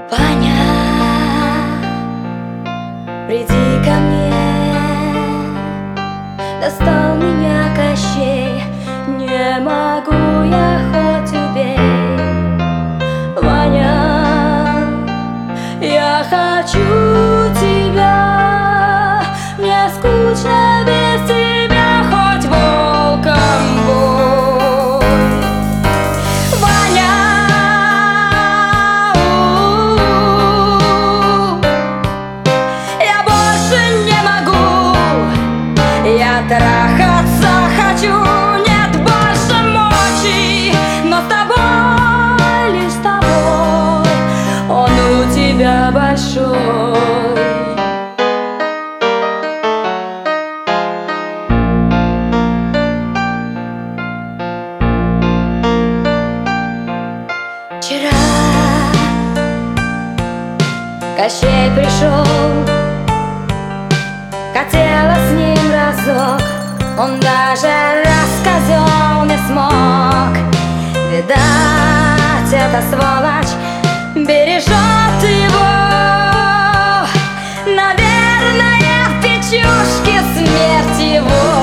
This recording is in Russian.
Ваня, приди ко мне, достал меня Кощей, не могу я хоть убей. Ваня, я хочу тебя, мне скучно без тебя, хоть волком будь. Ваня, я больше не могу, я трахаться хочу, нет больше мочи, но с тобой, лишь с тобой, он у тебя большой. Вчера Кощей пришел, хотела с ним разок, он даже рассказал не смог. Видать, эта сволочь бережет его, наверное, в печушке смерть его.